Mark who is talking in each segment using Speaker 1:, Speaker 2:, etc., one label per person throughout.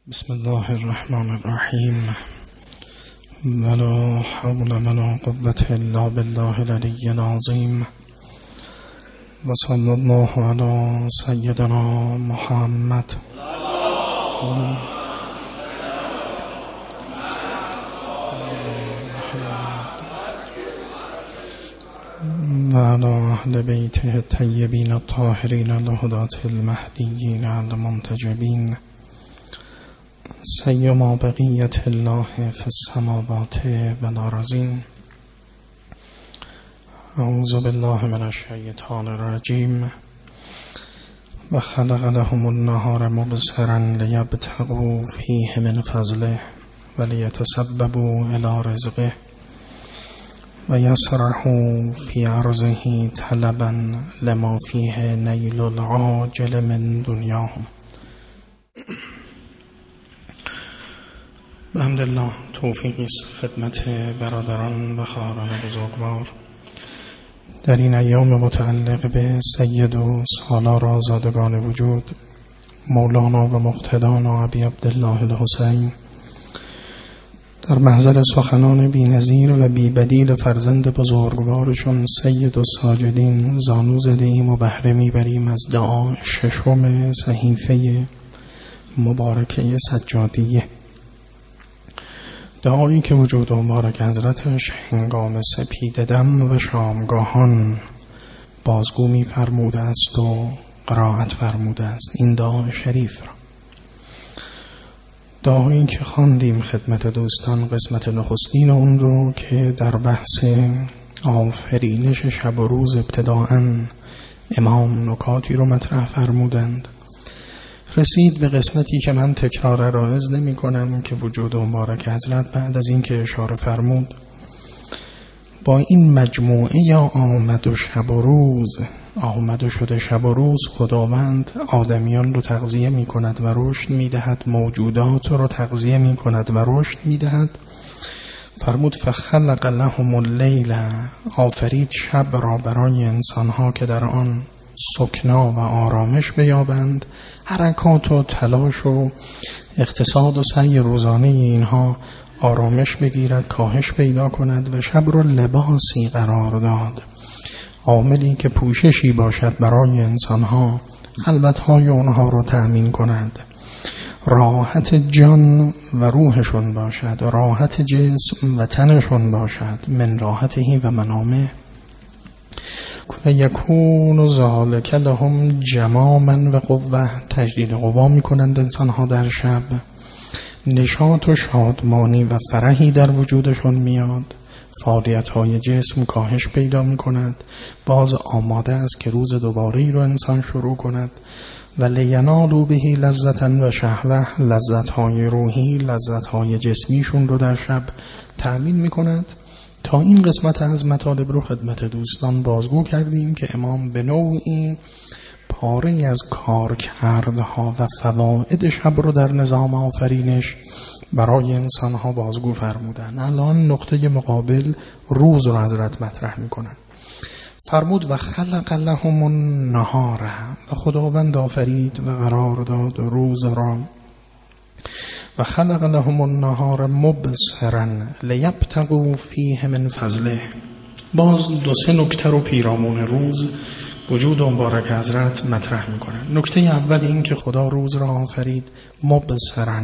Speaker 1: بسم الله الرحمن الرحیم ولا حول ولا قوة الا بالله العلی العظیم و صلی الله علی سیدنا محمد و علی اهل بیته الطیبین الطاهرین الهداة المهدیین المنتجبین سیما بقیت الله فی السماوات و الارضین. اعوذ بالله من الشیطان الرجیم و خلق لهم النهار مبصرا لیبتغوا فیه من فضله و لیتسببوا الی رزقه و یسرحوا فی عرضه طلبا لما فیه نیل العاجل من دنیاهم. الحمدلله توفیقی است خدمت برادران و خواهران بزرگوار در این ایام متعلق به سید و سالار آزادگان وجود مولانا و مقتدانا ابی عبدالله الحسین در محضر سخنان بی‌نظیر و بی‌بدیل فرزند بزرگوارشون سید الساجدین زانو زدیم و بهره میبریم از دعا ششم صحیفه مبارکه سجادیه، دعایی که وجود مبارک حضرتش هنگام سپیده دم و شامگاهان بازگو می فرموده است و قرائت فرموده است. این دعا شریف را دعایی که خواندیم خدمت دوستان قسمت نخستین اون رو که در بحث آفرینش شب و روز ابتداءً امام نکاتی رو مطرح فرمودند. رسید به قسمتی که من تکرار عرض نمی کنم که وجود مبارک حضرت بعد از این که اشاره فرمود با این مجموعه یا آمد و شب و روز آمد و شده شب و روز خداوند آدمیان رو تغذیه می کند و رشد می دهد، موجودات رو تغذیه می کند و رشد می دهد. فرمود فخلق لهم اللیل، آفرید شب را برای انسانها که در آن سکنا و آرامش بیابند، حرکات و تلاش و اقتصاد و سعی روزانه اینها آرامش بگیرد، کاهش پیدا کند و شب را لباسی قرار داد، عاملی که پوششی باشد برای انسانها، خلوت‌های اونها رو تأمین کند، راحت جان و روحشون باشد، راحت جسم و تنشون باشد، من راحتهی و منامه و یکون ذالک لهم جماما و قوه، تجدید قوا می کنند انسان ها در شب، نشاط و شادمانی و فرحی در وجودشون میاد، فعالیت های جسم کاهش پیدا می کند، باز آماده است که روز دوباره رو انسان شروع کند و لینالوا به لذتا و شهوه، لذت های روحی لذت های جسمیشون رو در شب تأمین می کند. تا این قسمت از مطالب رو خدمت دوستان بازگو کردیم که امام به نوعی پاره از کارکردها و فواید شب رو در نظام آفرینش برای انسانها بازگو فرمودن. الان نقطه مقابل روز رو حضرت مطرح میکنن. فرمود و خلق لهم النهار، و خداوند آفرید و قرار داد روز را، و خلق لهم النهار مبصرا لیبتغوا فیه من فضله. باز دو سه نکته رو پیرامون روز وجود مبارک حضرت مطرح میکنن. نکته اول این که خدا روز را آفرید مبصرا.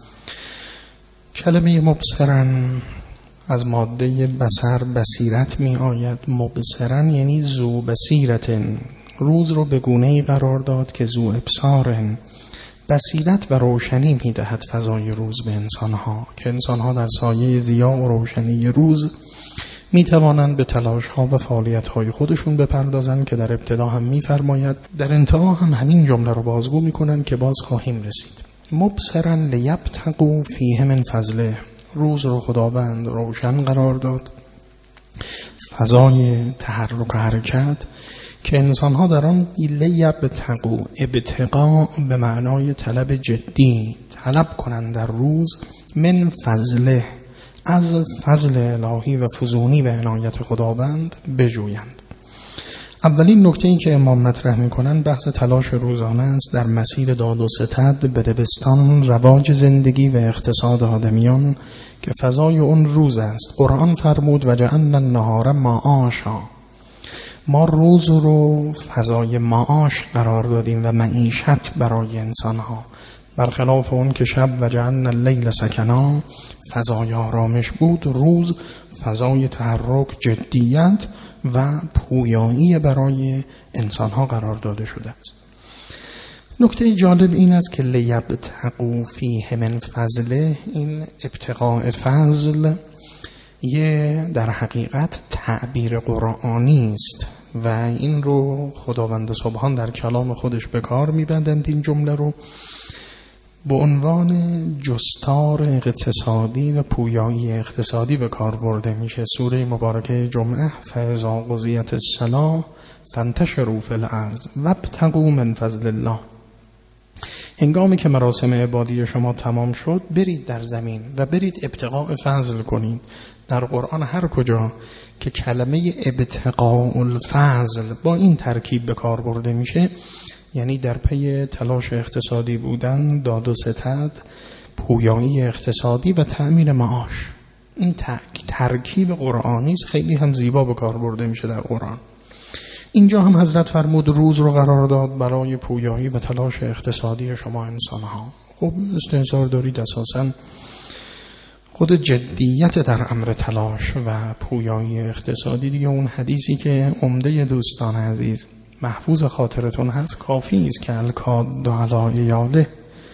Speaker 1: کلمه مبصرا از ماده بصر بصیرت می آید. مبصرا یعنی ذو بصیرت، روز رو به گونه‌ای قرار داد که ذو ابصار، بصیرت و روشنی می دهد فضای روز به انسانها، که انسانها در سایه ضیاء و روشنی روز می توانند به تلاش ها و فعالیت های خودشون بپردازند که در ابتدا هم می فرماید، در انتها هم همین جمله رو بازگو می کنند که باز خواهیم رسید. مبصرا لیبتغوا فیه من فضله، روز رو خداوند روشن قرار داد، فضای تحرک و حرکت که انسان‌ها در آن لیبتغوا، ابتغاء به معنای طلب جدی، طلب کنند در روز، من فضله، از فضل الهی و فزونی و عنایت خداوند بجویند. اولین نکته‌ای که امام مطرح می‌کنن بحث تلاش روزانه است در مسیر داد و ستد به دبستان رواج زندگی و اقتصاد آدمیان که فضای اون روز است. قرآن فرمود و جعلنا النهار معاشا، ما روز رو فضای معاش قرار دادیم و معیشت برای انسان‌ها، برخلاف اون که شب و جعلنا اللیل سکنا فضای آرامش بود، روز فضای تحرک، جدیت و پویایی برای انسان‌ها قرار داده شده است. نکته جالب این است که لیبتغوا فیه من فضله، این ابتغاء فضل یه در حقیقت تعبیر قرآنی است و این رو خداوند سبحان در کلام خودش به کار می‌بندند. این جمله رو به عنوان جستار اقتصادی و پویایی اقتصادی به کار برده میشه. سوره مبارکه جمعه فاذا قضیت الصلاة فانتشروا فی الارض وابتغوا من فضل الله، هنگامی که مراسم عبادی شما تمام شد برید در زمین و برید ابتغاء فضل کنید. در قرآن هر کجا که کلمه ابتغاء الفضل با این ترکیب به کار برده میشه، یعنی در پی تلاش اقتصادی بودن، داد و ستد، پویایی اقتصادی و تأمین معاش. این ترکیب قرآنی است، خیلی هم زیبا به کار برده میشه در قرآن. اینجا هم حضرت فرمود روز رو قرار داد برای پویایی و تلاش اقتصادی شما انسان‌ها. خب استحضار دارید اساساً خود جدیت در امر تلاش و پویایی اقتصادی دیگه. اون حدیثی که عمده دوستان عزیز محفوظ خاطرتون هست کافی است که الکاد علی یاله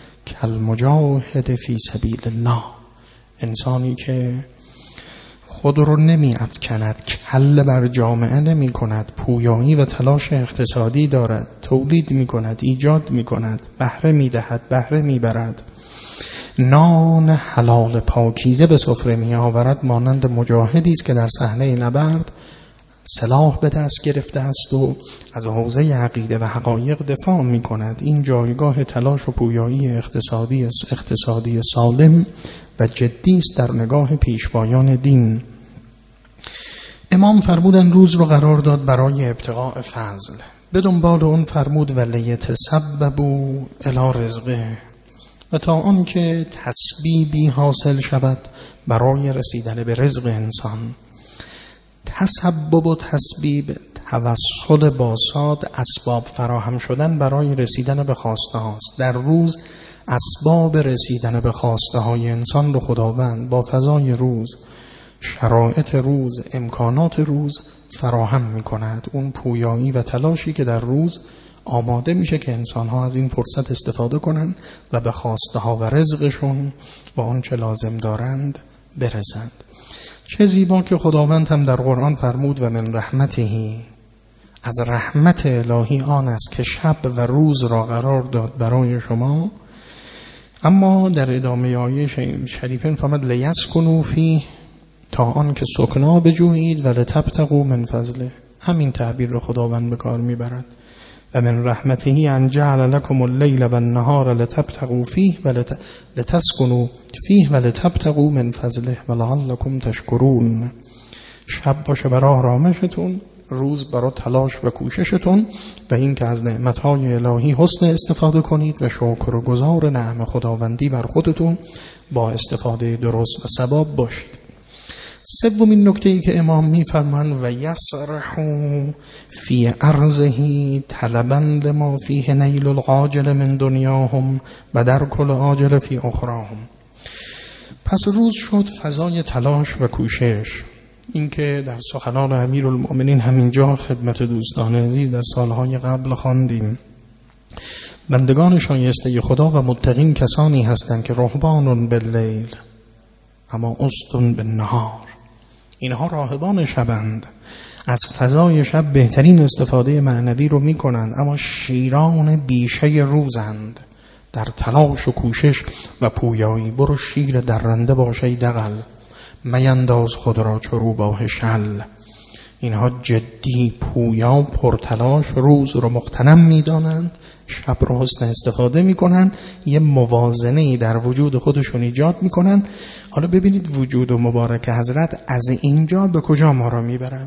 Speaker 1: کالمجاهد فی سبیل الله، انسانی که خود رو نمی افکند، کل بر جامعه نمی کند، پویایی و تلاش اقتصادی دارد، تولید می کند، ایجاد می کند، بهره می دهد، بهره می برد، نان حلال پاکیزه به سفره می آورد، مانند مجاهدی است که در صحنه نبرد سلاح به دست گرفته است و از حوزه عقیده و حقایق دفاع می کند. این جایگاه تلاش و پویایی اقتصادی سالم و جدی است در نگاه پیشوایان دین. امام فرمودن روز رو قرار داد برای ابتغاء فضل، به دنبال اون فرمود ولیتسببوا الی رزقه، و تا آن که تسبیبی حاصل شود برای رسیدن به رزق انسان. تسبب و تسبیب توسل باساد، اسباب فراهم شدن برای رسیدن به خواسته هاست. در روز اسباب رسیدن به خواسته های انسان رو خداوند با فضای روز، شرایط روز، امکانات روز فراهم می کند. اون پویایی و تلاشی که در روز آماده میشه که انسان ها از این فرصت استفاده کنند و به خواسته ها و رزقشون و اون چه لازم دارند برسند. چه زیبا که خداوند هم در قرآن فرمود و من رحمته، از رحمت الهی آن است که شب و روز را قرار داد برای شما. اما در ادامه آیه شریفین فرمود لیسکنوا فیه، تا آن که سکنا بجویید و لتبتغوا من فضله. همین تعبیر رو خداوند به کار میبرد. و من رحمته ان جعل لكم الليل والنهار لتبتغوا فيه ولتسكنوا فيه ولتبتغوا من فضله ولعلكم تشكرون. شب باشه برای آرامشتون، روز برای تلاش و کوششتون و این که از نعمتهای الهی حسن استفاده کنید و شکر و گزار نعم خداوندی بر خودتون با استفاده درست و ثواب باشید. سومین نکته‌ای که امام می‌فرمایند و یسرحوا فی ارضه طلبا لما فیه نیل العاجل من دنیاهم و درک العاجل فی اخراهم. پس روز شد فضای تلاش و کوشش. این که در سخنان امیرالمؤمنین همینجا خدمت دوستان عزیز در سالهای قبل خواندیم، بندگان شایسته خدا و متقین کسانی هستند که رهبان باللیل اما استون بالنهار، اینها راهبان شبند، از فضای شب بهترین استفاده معنوی رو می کنند، اما شیران بیشه روزند در تلاش و کوشش و پویایی. برو شیر درنده باشه دغل، مینداز خود را چو روباه شل. اینها جدی، پویا، پرتلاش، روز رو مغتنم می دانند، شب رو حسن استفاده می کنند، یه موازنه‌ای در وجود خودشون ایجاد می کنند. حالا ببینید وجود و مبارک حضرت از اینجا به کجا ما را می برد.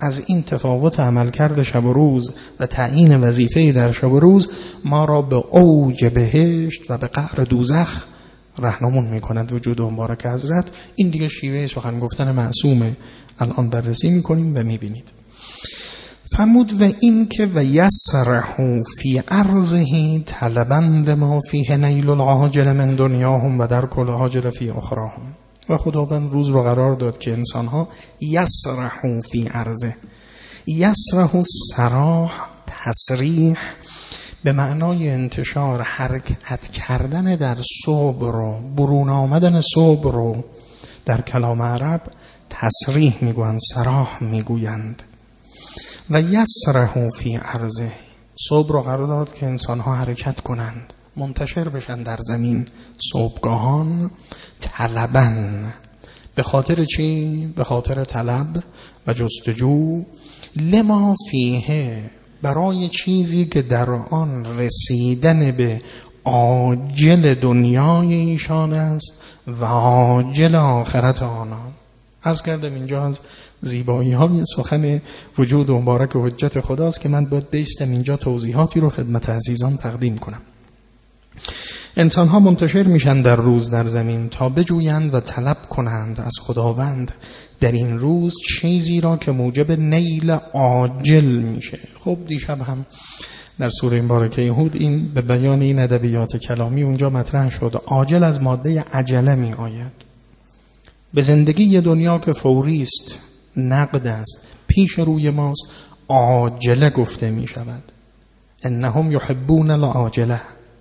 Speaker 1: از این تفاوت عملکرد شب و روز و تعیین وظیفه در شب و روز ما را به اوج بهشت و به قعر دوزخ راهنمون می‌کند وجود مبارک حضرت. این دیگه شیوه سخن گفتن معصومه. الان بررسی می‌کنیم و می‌بینید. فرمود و این که و یسرحو فی عرضه طلبند ما فیه نیل العاجل من دنیاهم و در کل عاجل فی اخراهم. و خداوند روز رو قرار داد که انسان‌ها یسرحو فی عرضه. یسرحو سراح، تسریح به معنای انتشار، حرکت کردن در صبح رو، برون آمدن صبح رو در کلام عرب تسریح میگویند، سراح میگویند. و یسرحو فی عرضه، صبح رو قرار داد که انسان‌ها حرکت کنند، منتشر بشن در زمین صبحگاهان، طلبن. به خاطر چی؟ به خاطر طلب و جستجو، لما فیه، برای چیزی که در آن رسیدن به عاجل دنیای ایشان است و عاجل آخرت آنان. عرض کردم اینجا از زیبایی های سخن وجود مبارک حجت خداست که من باید بیستم اینجا توضیحاتی رو خدمت عزیزان تقدیم کنم. انسان ها منتشر میشن در روز در زمین تا بجویند و طلب کنند از خداوند در این روز چیزی را که موجب نیل عاجل میشه. خب دیشب هم در سوره مبارکه هود این به بیان این ادبیات کلامی اونجا مطرح شد. عاجل از ماده عجله می آید. به زندگی دنیا که فوری است، نقد است، پیش روی ماست، عاجله گفته می شود. انهم یحبون العاجله.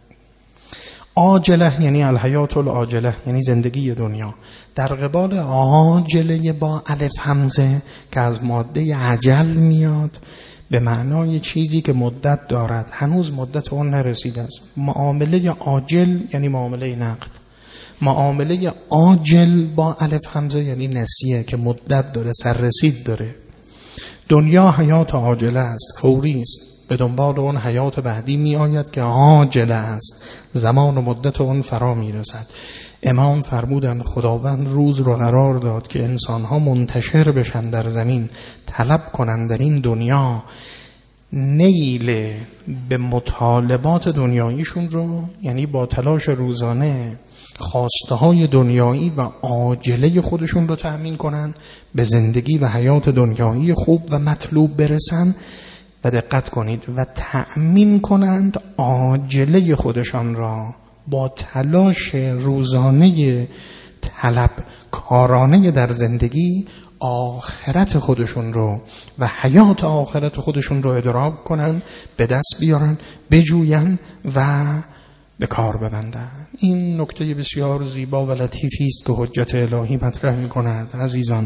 Speaker 1: عاجله یعنی الحیات العاجله، یعنی زندگی دنیا. در قبال عاجله با الف همزه که از ماده عجل میاد، به معنای چیزی که مدت دارد، هنوز مدت اون نرسیده است. معامله عاجل یعنی معامله نقد. معامله عاجل با الف همزه یعنی نسیه که مدت داره، سررسید داره. دنیا حیات عاجله است، فوری است. به دنبال اون حیات بعدی می آید که عاجله است، زمان و مدت اون فرا می رسد. امام فرمودند خداوند روز رو قرار داد که انسانها منتشر بشن در زمین، طلب کنند در این دنیا نیل به مطالبات دنیاییشون رو، یعنی با تلاش روزانه خواسته های دنیایی و عاجله خودشون رو تأمین کنند، به زندگی و حیات دنیایی خوب و مطلوب برسن. و دقت کنید و تأمین کنند عاجله خودشان را با تلاش روزانه طلب کارانه در زندگی، آخرت خودشون رو و حیات آخرت خودشون رو ادراک کنند، به دست بیارن، بجوین و به کار ببندن. این نکته بسیار زیبا و لطیفی است که حجت الهی مطرح می‌کند. عزیزان،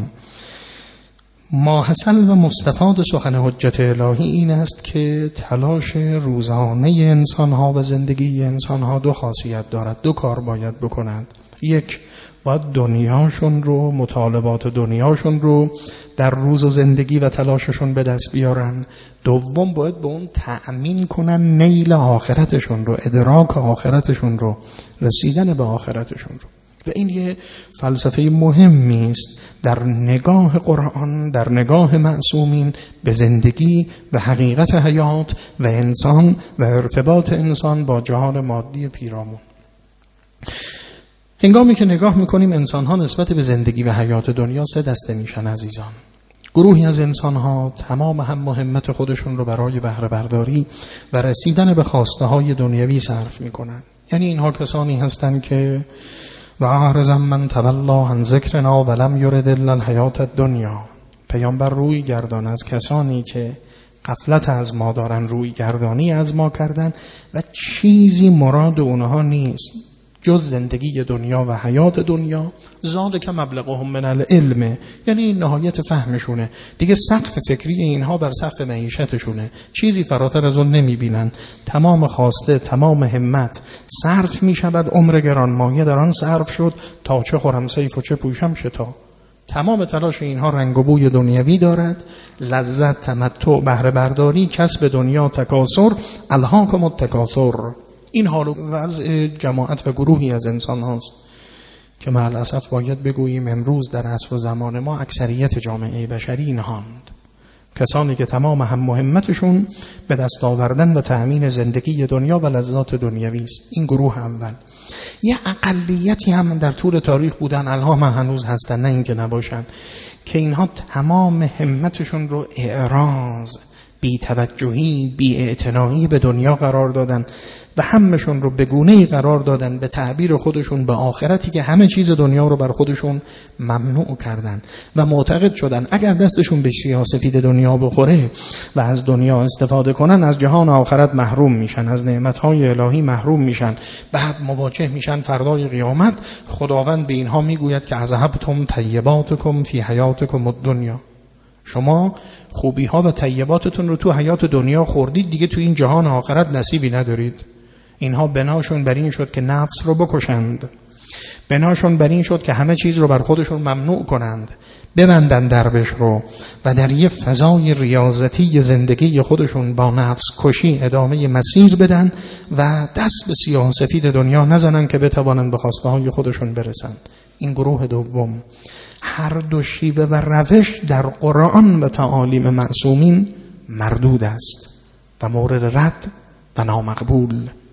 Speaker 1: ماحصل و مستفاد سخن حجت الهی این است که تلاش روزانه انسان‌ها و زندگی انسان‌ها دو خاصیت دارد، دو کار باید بکنند. یک، باید دنیاشون رو، مطالبات دنیاشون رو در روز و زندگی و تلاششون به دست بیارن. دوم، باید به اون تأمین کنن نیل آخرتشون رو، ادراک آخرتشون رو، رسیدن به آخرتشون رو. و این یه فلسفه مهمی است در نگاه قرآن، در نگاه معصومین به زندگی و حقیقت حیات و انسان و ارتباط انسان با جهان مادی پیرامون. هنگامی که نگاه میکنیم انسان‌ها نسبت به زندگی و حیات دنیا سه دسته میشن عزیزان. گروهی از انسان‌ها تمام هم مهمت خودشون رو برای بهره برداری و رسیدن به خواسته های دنیوی صرف میکنن. یعنی اینها کسانی هستند که و اعرض من تولی عن ذکرنا ولم یرد الا الحیات الدنیا. پیامبر روی گردان از کسانی که غفلت از ما دارن، روی گردانی از ما کردن و چیزی مراد اونها نیست جز زندگی دنیا و حیات دنیا. ذالک مبلغهم من العلم، یعنی نهایت فهمشونه دیگه. سقف فکری اینها بر سقف معیشتشونه، چیزی فراتر از اون نمیبینن. تمام خواسته، تمام همت صرف میشود، عمر گرانمایه در آن صرف شد تا چه خورم صیف و چه پوشم شتا. تمام تلاش اینها رنگ و بوی دنیوی دارد، لذت، تمتع، بهره برداری، کسب دنیا، تکاثر، الهاکم التکاثر. این حال و وضع جماعت و گروهی از انسان هاست که مع الاسف باید بگوییم امروز در عصر و زمان ما اکثریت جامعه بشری اینهاند. کسانی که تمام هم مهمتشون به دست آوردن و تأمین زندگی دنیا و لذات دنیوی است. این گروه اول. یه اقلیتی هم در طول تاریخ بودن، الان هم هنوز هستن، نه اینکه نباشن، که اینها تمام همتشون رو اعراض، بی‌توجهی، بی‌اعتنایی به دنیا قرار دادن و همشون رو به گونه‌ای قرار دادن به تعبیر خودشون به آخرتی که همه چیز دنیا رو بر خودشون ممنوع کردن و معتقد شدن اگر دستشون به سیاه‌سفید دنیا بخوره و از دنیا استفاده کنن از جهان آخرت محروم میشن، از نعمت‌های الهی محروم میشن، بعد مواجه میشن فردای قیامت. خداوند به اینها میگوید که اذهبتم طیباتکم فی حیاتکم الدنیا، شما خوبی ها و طیباتتون رو تو حیات دنیا خوردید، دیگه تو این جهان آخرت نصیبی ندارید. اینها بناشون بر این شد که نفس رو بکشند، بناشون بر این شد که همه چیز رو بر خودشون ممنوع کنند، ببندن دربش رو و در یه فضای ریاضتی زندگی خودشون با نفس کشی ادامه مسیر بدن و دست به سیاه سفید دنیا نزنن که بتوانند به خواسته های خودشون برسند. این گروه دوم. هر دو شیوه و روش در قرآن و تعالیم معصومین مردود است و مورد رد و نامقبول.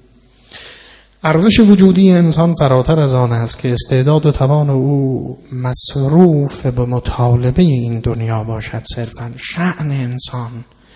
Speaker 1: ارزش وجودی انسان فراتر از آن است که استعداد و توان او مصروف به مطالبه این دنیا باشد. صرفاً شأن انسان،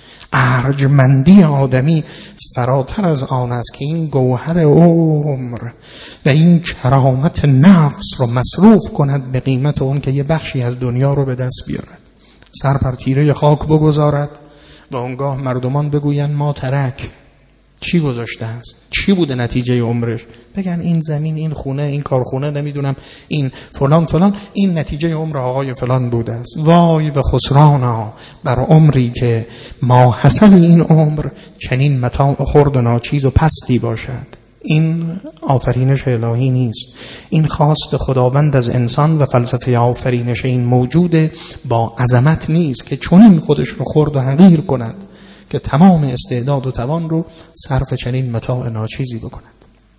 Speaker 1: ارجمندی آدمی فراتر از آن است که این گوهر عمر و این کرامت نفس رو مصروف کند به قیمت اون که یه بخشی از دنیا رو به دست بیارد، سر بر تیره خاک بگذارد و اونگاه مردمان بگوین ما ترک، چی گذاشته است؟ چی بوده نتیجه عمرش؟ بگن این زمین، این خونه، این کارخونه، نمیدونم این فلان فلان، این نتیجه عمر آقای فلان بوده است. وای و خسرانا بر عمری که ما حاصل این عمر چنین متاع خرد و ناچیز و پستی باشد. این آفرینش الهی نیست، این خواست خداوند از انسان و فلسفه آفرینش این موجود با عظمت نیست که چنین خودش رو خرد و حقیر کند که تمام استعداد و توان رو صرف چنین متاع ناچیزی بکند.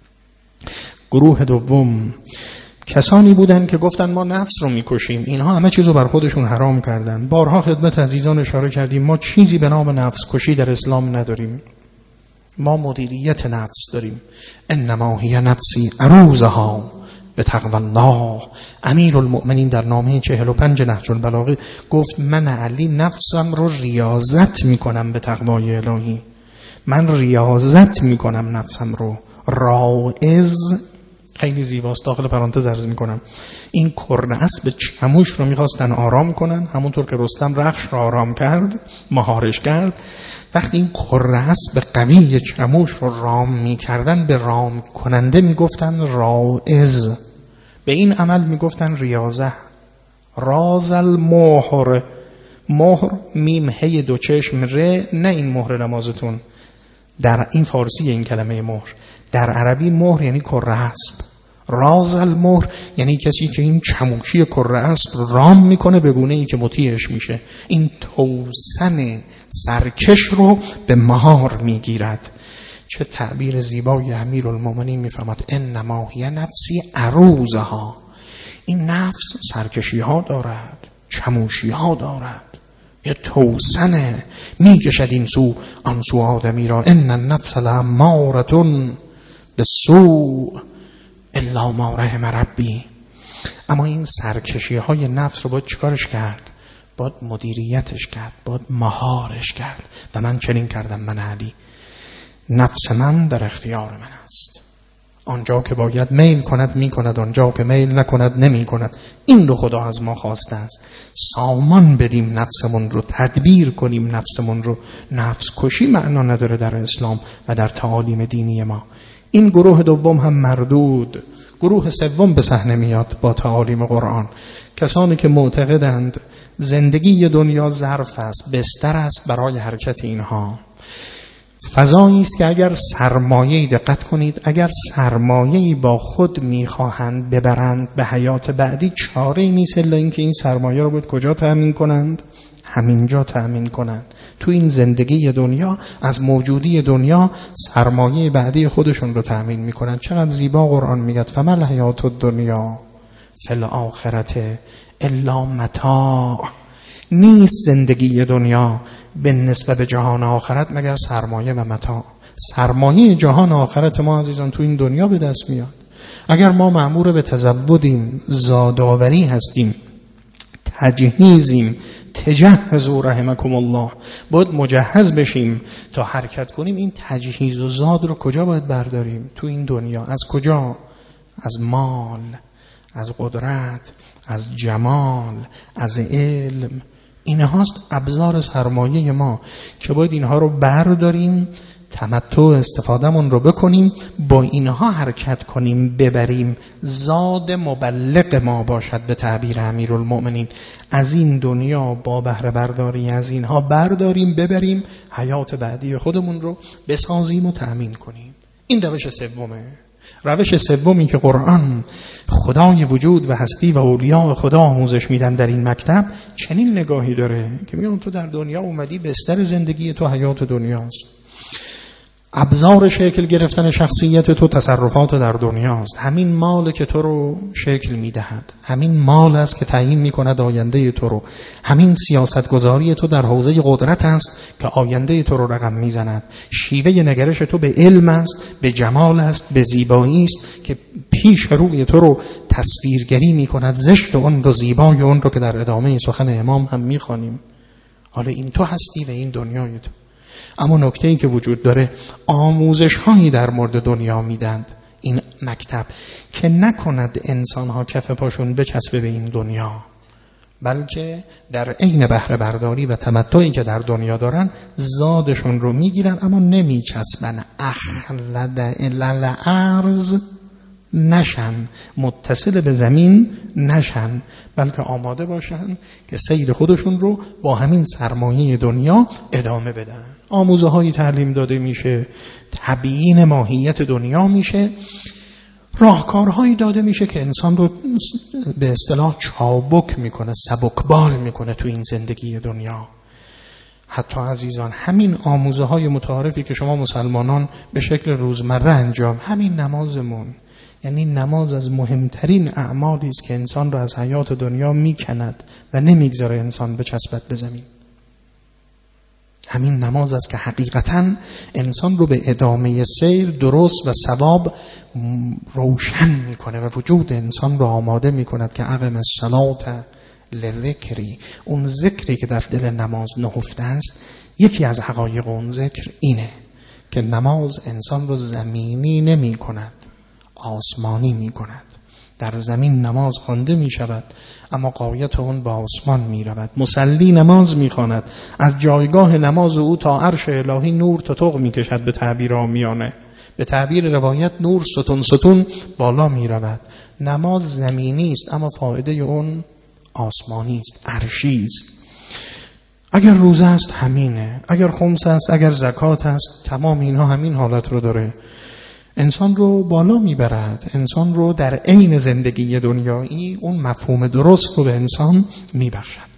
Speaker 1: گروه دوم کسانی بودن که گفتن ما نفس رو میکشیم. اینها همه چیز رو بر خودشون حرام کردن. بارها خدمت عزیزان اشاره کردیم ما چیزی به نام نفس کشی در اسلام نداریم. ما مدیریت نفس داریم. انما هی نفسی عروزها به تقوی الله. امیرالمؤمنین در نامه 45 نهج البلاغه گفت من علی نفسم رو ریاضت میکنم به تقوای الهی. من ریاضت میکنم نفسم رو. راعظ خیلی زیباست، داخل پرانتز عرض میکنم این کره اسب چموش رو میخواستن آرام کنن، همونطور که رستم رخش رو آرام کرد، مهارش کرد. وقتی این کره اسب قوی چموش رو رام میکردن به رام کننده میگفتن راعظ، به این عمل میگفتن ریاضه. راز المهر، مهر میم هی دو چشم ر، نه این مهر نمازتون، در این فارسی این کلمه مهر، در عربی مهر یعنی کره اسب. راز المهر یعنی کسی که این چموشی کره اسب رام میکنه به گونه ای که مطیعش میشه، این توسن سرکش رو به مهار میگیرد. چه تعبیر زیبای امیرالمومنین میفرماد انما هی نفسی عروزها. این نفس سرکشی ها دارد، چموشی ها دارد، یه توسنه میکشد این سو آن سو آدمی را. ان النفس لامارة بالسوء الا ما رحم ربی. اما این سرکشی های نفس رو باید چیکارش کرد؟ باید مدیریتش کرد، باید مهارش کرد و من چنین کردم. من علی نفس من در اختیار من است، آنجا که باید میل کند می کند، آنجا که میل نکند نمی کند. این رو خدا از ما خواسته است، سامان بدیم نفسمون رو، تدبیر کنیم نفسمون رو. نفس کشی معنا نداره در اسلام و در تعالیم دینی ما. این گروه دوم هم مردود. گروه سوم به صحنه میاد با تعالیم قرآن، کسانی که معتقدند زندگی دنیا ظرف است، بستر است برای حرکت اینها. فضایی است که اگر سرمایه‌ای، دقت کنید، اگر سرمایه‌ای با خود می‌خواهند ببرند به حیات بعدی، چاره‌ای نیست الا اینکه این سرمایه رو باید کجا تأمین کنند؟ همینجا تأمین کنند. تو این زندگی دنیا از موجودی دنیا سرمایه بعدی خودشون رو تأمین می‌کنند. چقدر زیبا قرآن میگه فما الحیات الدنیا فی الآخرة الا متاع. نیست زندگی دنیا به نسبت جهان آخرت مگر سرمایه و متاع. سرمایه جهان آخرت ما عزیزان تو این دنیا به دست میاد. اگر ما مأمور به تزودیم، زادآوری هستیم، تجهیزیم، تجهزوا رحمکم الله، باید مجهز بشیم تا حرکت کنیم. این تجهیز و زاد رو کجا باید برداریم تو این دنیا؟ از کجا؟ از مال، از قدرت، از جمال، از علم. اینهاست ابزار سرمایه ما که باید اینها رو برداریم، تمتع استفادهمون رو بکنیم، با اینها حرکت کنیم، ببریم. زاد مبلغ ما باشد به تعبیر امیرالمؤمنین. از این دنیا با بهره برداری از اینها برداریم، ببریم، حیات بعدی خودمون رو بسازیم و تأمین کنیم. این روش سومه. روش سومی که قرآن خدای وجود و هستی و اولیاء خدا آموزش میدن در این مکتب چنین نگاهی داره که میگن تو در دنیا اومدی، بستر زندگی تو حیات دنیاست. ابزار شکل گرفتن شخصیت تو تصرفات در دنیاست. همین مال که تو رو شکل میدهد، همین مال است که تعیین میکند آینده تو رو. همین سیاست گذاری تو در حوزه قدرت است که آینده تو رو رقم میزند. شیوه نگرش تو به علم است، به جمال است، به زیبایی است که پیش روی تو رو تصویرگری میکند، زشت اون رو، زیبای اون رو که در ادامه سخن امام هم میخوانیم. حالا این تو هستی و این دنیای تو. اما نکته‌ای که وجود داره، آموزش‌هایی در مورد دنیا میدند این مکتب که نکند انسان‌ها کف پاشون بچسبه به این دنیا، بلکه در عین بهره برداری و تمتعی که در دنیا دارن زادشون رو میگیرن اما نمیچسبن، اخلد الارض نشن، متصل به زمین نشن، بلکه آماده باشن که سیر خودشون رو با همین سرمایه دنیا ادامه بدن. آموزه هایی تعلیم داده میشه، تبیین ماهیت دنیا میشه، راهکارهایی داده میشه که انسان رو به اصطلاح چابک میکنه، سبکبال میکنه تو این زندگی دنیا. حتی عزیزان همین آموزه های متعارفی که شما مسلمانان به شکل روزمره انجام، همین نمازمون، یعنی نماز از مهمترین اعمالی است که انسان را از حیات دنیا میکند و نمیگذاره انسان بچسبد به زمین. همین نماز است که حقیقتاً انسان رو به ادامه سیر درست و ثواب روشن میکنه و وجود انسان رو آماده میکند که اقم الصلاة لذکری، اون ذکری که در دل نماز نهفته است. یکی از حقایق اون ذکر اینه که نماز انسان رو زمینی نمی کند، آسمانی می کند. در زمین نماز خوانده می شود اما غایت اون به آسمان می رود. مصلی نماز می خواند، از جایگاه نماز او تا عرش الهی نور تتق می کشد، به تعبیر عامیانه، به تعبیر روایت نور ستون ستون بالا می رود. نماز زمینی است اما فایده اون آسمانی است، عرشی است. اگر روزه است همینه، اگر خمس است، اگر زکات است، تمام اینها همین حالت رو داره. انسان رو بالا میبرد، انسان رو در عین زندگی دنیایی اون مفهوم درست رو به انسان میبخشد.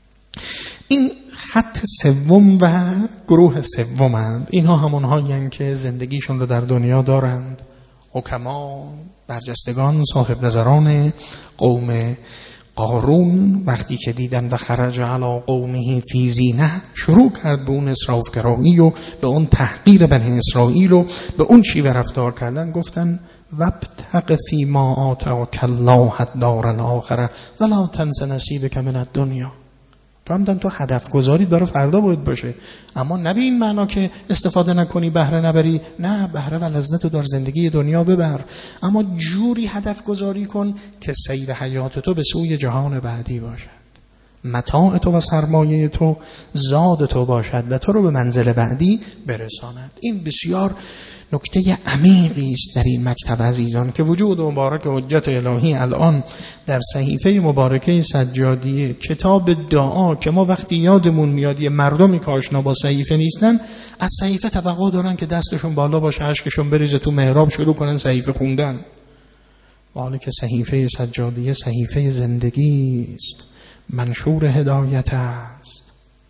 Speaker 1: این خط سوم و گروه سومند. اینها همونهایی هستند که زندگیشون رو در دنیا دارند. حکما، برجستگان، صاحب نظران قوم قارون وقتی که دیدن و خرج علی قومه فی زینه، شروع کرد به اون اسرافگرایی و به اون تحقیر بنی اسرائیل و به اون شیوه رفتار کردن. گفتن وابتغ فی ما آتاک الله الدار الاخره ولا تنس نصیبک من الدنیا. فهمدن تو هدف گذاری برای فردا باید باشه، اما نه به این معنا که استفاده نکنی، بهره نبری. نه، بهره و لذت رو در زندگی دنیا ببر، اما جوری هدف گذاری کن که سیر حیات تو به سوی جهان بعدی باشد، متاع تو و سرمایه تو زاد تو باشد و تو رو به منزل بعدی برساند. این بسیار نکته عمیقی است در این مکتب عزیزان که وجود مبارک حجت الهی الان در صحیفه مبارکه سجادیه، کتاب دعا، که ما وقتی یادمون میاد یه مردمی که آشنا با صحیفه نیستن، از صحیفه توقع دارن که دستشون بالا باشه، اشکشون بریزه تو محراب شروع کنن صحیفه خوندن. حالی که صحیفه سجادیه صحیفه زندگی است، منشور هدایت است،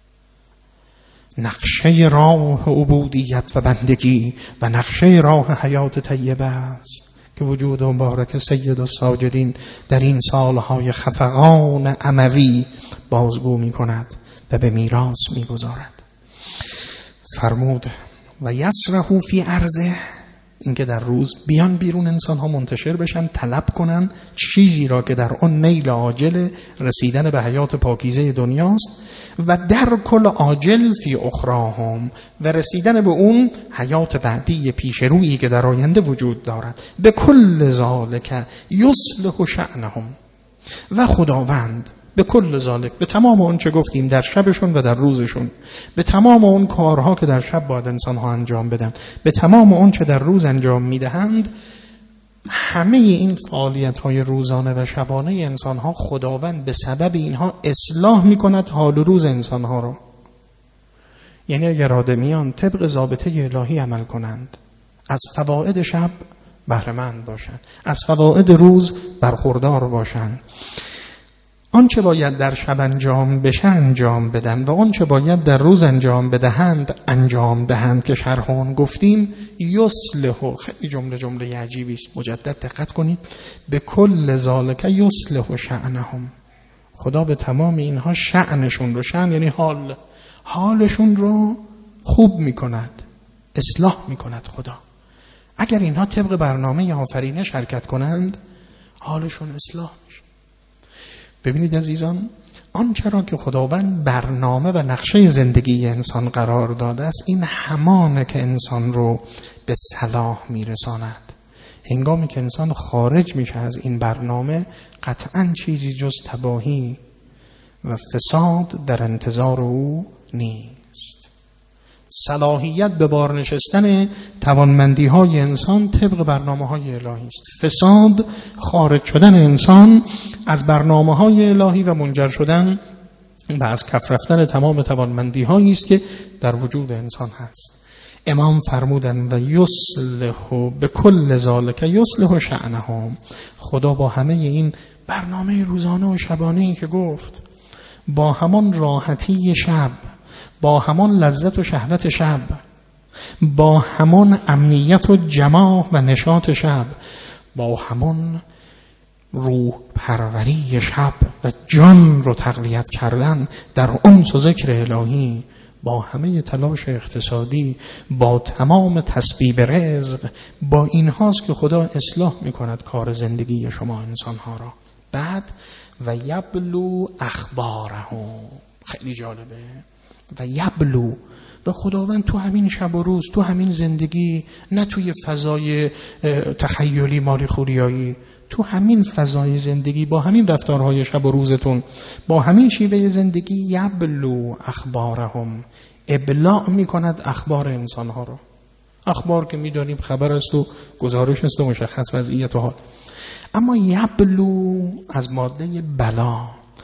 Speaker 1: نقشه راه عبودیت و بندگی و نقشه راه حیات طیبه است که وجود مبارک سید الساجدین در این سالهای خفقان اموی بازگو می کند و به میراث می گذارد. فرمود و یسرحوا فی ارضه، اینکه در روز بیان بیرون انسان ها منتشر بشن، طلب کنن چیزی را که در آن نیل عاجل رسیدن به حیات پاکیزه دنیاست و در کل عاجل فی اخراهم و رسیدن به اون حیات بعدی پیش رویی که در آینده وجود دارد. به کل ذالک یصلح شأنهم، و خداوند به کل ذالک، به تمام اون چه گفتیم در شبشون و در روزشون، به تمام اون کارها که در شب باید انسانها انجام بدن، به تمام اون چه در روز انجام میدهند، همه این فعالیت‌های روزانه و شبانه انسانها خداوند به سبب اینها اصلاح میکند حال و روز انسانها رو. یعنی اگر آدمیان طبق ضابطه الهی عمل کنند، از فواید شب بهره مند باشند، از فواید روز برخوردار باشند، آنچه باید در شب انجام بشه انجام بدن و آنچه باید در روز انجام بدهند انجام دهند که شرحون گفتیم، یصلح، خیلی جمله عجیبی است، مجدد دقت کنید، به کل ذالک یصلح شأنهم، خدا به تمام اینها شأنشون رو، شأن یعنی حالشون رو خوب میکند، اصلاح میکند خدا. اگر اینها طبق برنامه آفرینش حرکت کنند حالشون اصلاح میشه. ببینید عزیزان، آنچه را که خداوند برنامه و نقشه زندگی انسان قرار داده است، این همانه که انسان رو به صلاح میرساند. هنگامی که انسان خارج میشه از این برنامه، قطعاً چیزی جز تباهی و فساد در انتظار او نیست. صلاحیت به بار نشستن توانمندی های انسان طبق برنامه های الهی است. فساد خارج شدن انسان از برنامه های الهی و منجر شدن و از کف رفتن تمام توانمندی هایی است که در وجود انسان هست. امام فرمودن و یصلح به کل ذالک یصلح شأنهم، خدا با همه این برنامه روزانه و شبانه‌ای که گفت، با همان راحتی شب، با همان لذت و شهوت شب، با همان امنیت و جماع و نشاط شب، با همان روح پروری شب و جان رو تقویت کردن در انس و ذکر الهی، با همه تلاش اقتصادی، با تمام تسبیب رزق، با این هاست که خدا اصلاح میکند کار زندگی شما انسانها را. بعد و یبلو اخباره، خیلی جالبه، و یبلو، و خداوند تو همین شب و روز، تو همین زندگی، نه توی فضای تخیلی ماری خوریایی، تو همین فضای زندگی، با همین رفتارهای شب و روزتون، با همین شیوه زندگی، یبلو اخبارهم، ابلاغ میکند اخبار انسانها رو. اخبار که میدانیم خبر است و گزارش است و مشخص وضعیت و حال. اما یبلو از ماده بلا،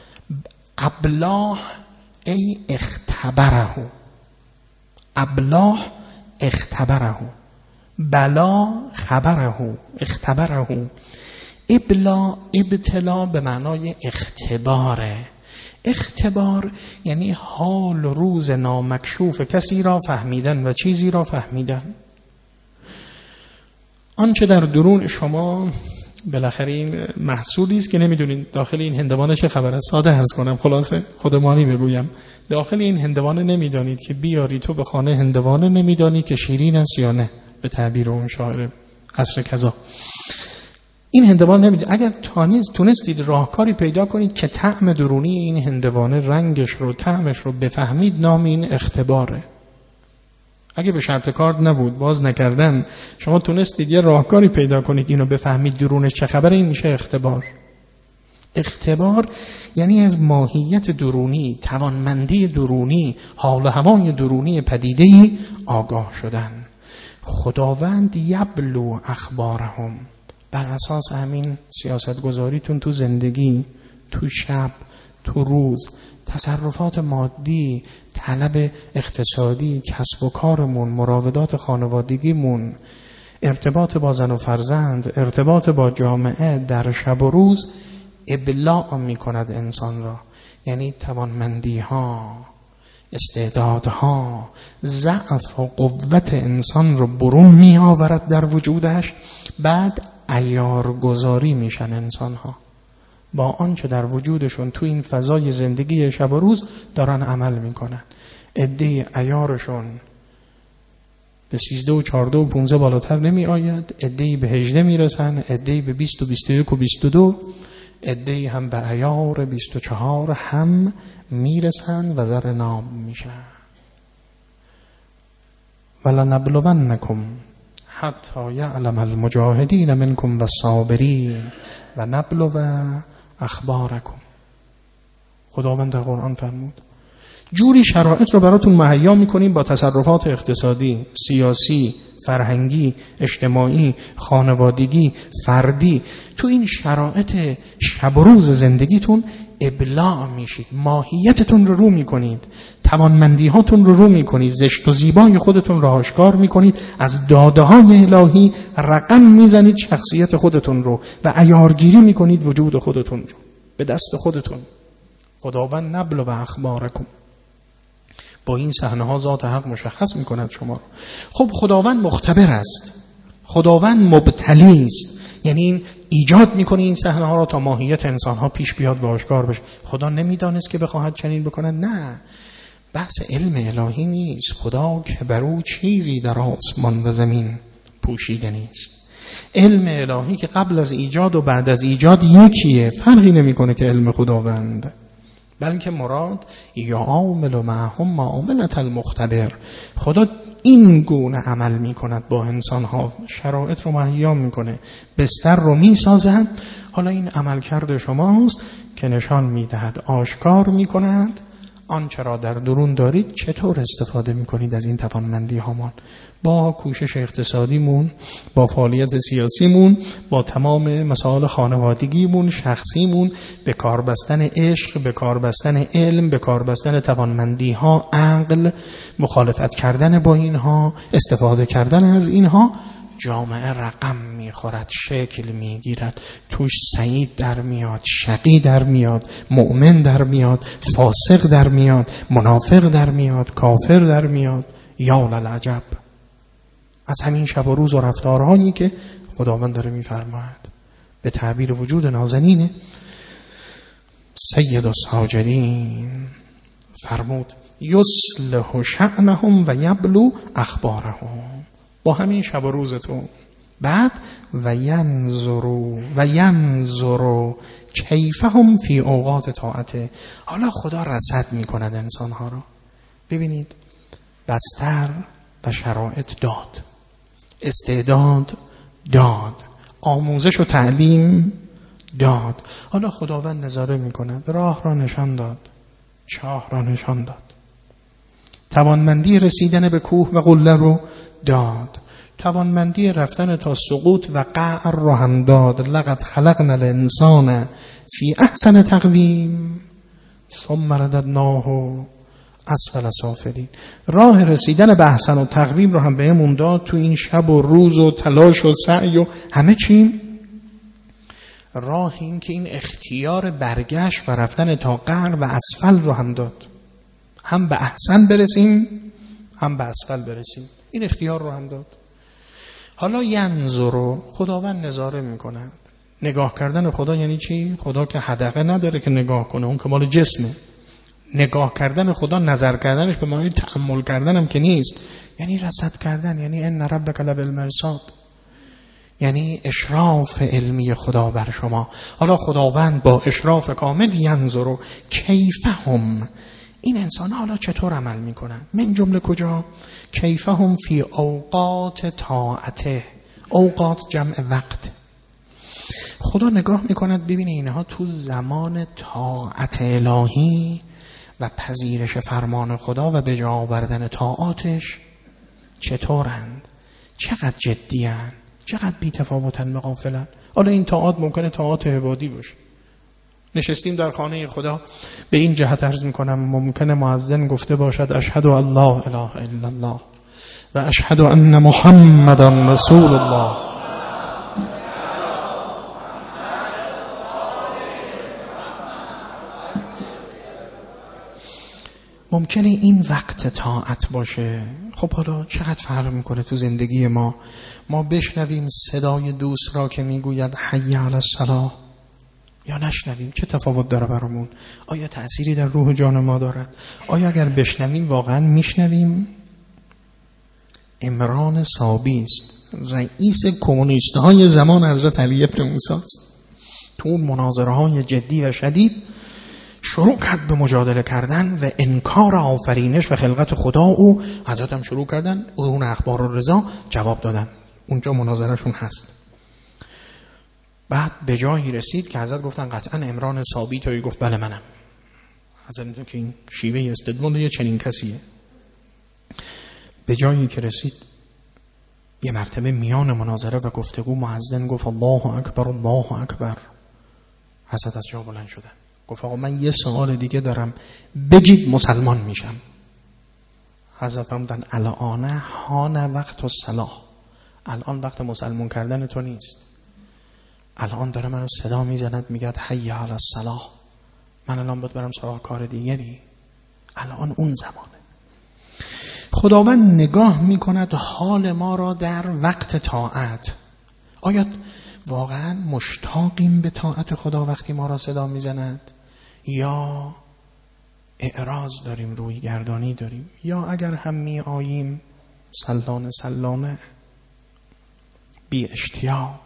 Speaker 1: ابلاغ ای اختبره، ابلاغ اختبره، بلا خبره، اختبره. ابتلا به معنای اختباره. اختبار یعنی حال و روز نامکشوف کسی را فهمیدن و چیزی را فهمیدن. آنچه در درون شما، بالاخره این محصولی است که نمیدونید داخل این هندوانه چه خبر است. ساده عرض کنم، خلاصه خودمانی بگویم، داخل این هندوانه نمیدانید که بیاری تو به خانه هندوانه، نمیدانی که شیرین است یا نه، به تعبیر اون شاعر عصر کذا. این هندوانه نمیدونید. اگر تونستید راهکاری پیدا کنید که طعم درونی این هندوانه، رنگش رو، طعمش رو بفهمید، نام این اختباره. اگه به شرط کار نبود، باز نکردن، شما تونستید یه راهکاری پیدا کنید اینو بفهمید درونش چه خبره، این میشه اختبار. اختبار یعنی از ماهیت درونی، توانمندی درونی، حال و هوای درونی پدیده‌ای آگاه شدن. خداوند یبلو اخبارهم، بر اساس همین سیاست گذاریتون تو زندگی، تو شب، تو روز، تصرفات مادی، طلب اقتصادی، کسب و کارمون، مراودات خانوادگیمون، ارتباط با زن و فرزند، ارتباط با جامعه، در شب و روز ابلاغ می کند انسان را. یعنی توانمندی ها، استعدادها، ضعف و قوت انسان رو برون می آورد در وجودش. بعد عیارگذاری میشن انسان ها با آنچه در وجودشون تو این فضای زندگی شب و روز دارن عمل میکنن. عده عیارشون به 13 و 14 و 15 بالاتر نمی آید، عده‌ای به 18 میرسن، عده‌ای به 20 و 21 و 22، عده‌ای هم به عیار 24 هم میرسن و زر ناب میشن. ولنبلونکم حتی یعلم المجاهدین منکم والصابرین و نبلو اخبارکم. خداوند در قرآن فرمود جوری شرایط رو براتون مهیا میکنیم با تصرفات اقتصادی، سیاسی، فرهنگی، اجتماعی، خانوادگی، فردی. تو این شرایط شب و روز زندگیتون ابلاع میشید، ماهیتتون رو میکنید، توانمندی هاتون رو میکنید، زشت و زیبای خودتون رو آشکار میکنید، از داده های الهی رقم میزنید شخصیت خودتون رو و عیارگیری میکنید وجود خودتون رو به دست خودتون. خداوند نبلو اخبارکم، با این صحنه ها ذات حق مشخص میکند شما رو. خب خداوند مختبر است، خداوند مبتلی است، یعنی این ایجاد میکنه این صحنه ها را تا ماهیت انسان ها پیش بیاد و آشکار بشه. خدا نمیدانست که بخواهد چنین بکند؟ نه، بحث علم الهی نیست. خدا که بر او چیزی در آسمان و زمین پوشیده نیست. علم الهی که قبل از ایجاد و بعد از ایجاد یکیه، فرقی نمیکنه که علم خداوند، بلکه مراد یعامل معهم معاملة المختبر. خدا این گونه عمل میکند با انسانها، شرایط رو مهیا میکنه، بستر رو میسازد. حالا این عملکرد شماست که نشان میدهد، آشکار میکند آنچه را در درون دارید چطور استفاده میکنید از این توانمندی هامان، با کوشش اقتصادیمون، با فعالیت سیاسیمون، با تمام مسائل خانوادگیمون، شخصیمون، به کار بستن عشق، به کار بستن علم، به کار بستن توانمندی ها، عقل، مخالفت کردن با اینها، استفاده کردن از اینها. جامعه رقم میخورد، شکل میگیرد، توش سعید در میاد، شقی در میاد، مؤمن در میاد، فاسق در میاد، منافق در میاد، کافر در میاد. یا للعجب از همین شب و روز و رفتارهایی که خداوند داره میفرماید. به تعبیر وجود نازنین سید الساجدین فرمود یصلح شأنهم و یبلو اخبارهم. با همین شب و روزتون بعد و ینظروا کیفهم فی اوقات طاعته. حالا خدا رصد میکند انسانها رو. ببینید، بستر و شرایط داد، استعداد داد، آموزش و تعلیم داد. حالا خداوند نظاره میکند، راه را نشان داد، چاه را نشان داد، توانمندی رسیدن به کوه و قله رو داد، توانمندی رفتن تا سقوط و قعر رو هم داد. لقد خلقنا الانسان فی احسن تقویم ثم رددناه اسفل سافلین. راه رسیدن به احسن و تقویم رو هم بهمون داد تو این شب و روز و تلاش و سعی و همه چی. راه این که این اختیار برگشت و رفتن تا قعر و اسفل رو هم داد، هم به احسن برسیم هم به اسفل برسیم، این اختیار رو هم داد. حالا ینظروا، خداوند نظاره میکنه. نگاه کردن خدا یعنی چی؟ خدا که حدقه نداره که نگاه کنه، اون که مال جسمه. نگاه کردن خدا، نظر کردنش به معنی تأمل کردن هم که نیست، یعنی رصد کردن، یعنی ان ربک لبالمرصاد، یعنی اشراف علمی خدا بر شما. حالا خداوند با اشراف کامل ینظروا کیفهم، این انسان حالا چطور عمل میکنن؟ من جمله کجا؟ کیفهم فی اوقات طاعته. اوقات جمع وقت. خدا نگاه میکند ببینه اینها تو زمان طاعت الهی و پذیرش فرمان خدا و به جا آوردن طاعاتش چطورند، چقدر جدیان، چقدر بی‌تفاوتن، مغافلن. حالا این طاعات ممکنه طاعات عبادی باشه، نشستیم در خانه خدا. به این جهت عرض میکنم ممکنه مؤذن گفته باشد اشهد ان لا اله الا الله و اشهد ان محمدا رسول الله. ممکنه این وقت طاعت باشه. خب حالا چقدر فرق میکنه تو زندگی ما بشنویم صدای دوست را که میگوید حی علی الصلاة، یا نشنویم؟ چه تفاوت داره برامون؟ آیا تأثیری در روح جان ما دارد؟ آیا اگر بشنویم واقعا میشنویم؟ عمران صابی است، رئیس کمونیست‌های زمان حضرت علی بن موسی است. تو اون مناظره‌های جدی و شدید شروع کرد به مجادله کردن و انکار آفرینش و خلقت خدا. او حضرت هم شروع کردن اون اخبار الرضا جواب دادن. اونجا مناظرهشون هست. بعد به جایی رسید که حضرت گفتن قطعا عمران صابی توی گفت بله منم. حضرت میگه که این شیوه استدلال یه چنین کسیه. به جایی که رسید یه مرتبه میان مناظره و گفتگو مؤذن گفت الله اکبر الله اکبر. حضرت از جا بلند شدن گفت آقا من یه سوال دیگه دارم، بگید مسلمان میشم. حضرت فرمودن الان حان وقت الصلاح، الان وقت مسلمان کردن تو نیست. الان داره منو صدا میزند میگه حی علی الصلاح، من الان باید برم سراغ کار دیگری. الان اون زمانه. خداوند نگاه میکند حال ما را در وقت طاعت. آیا واقعا مشتاقیم به طاعت خدا وقتی ما را صدا میزند، یا اعراض داریم، روی گردانی داریم، یا اگر هم می آییم سلانه سلانه بی اشتیاق،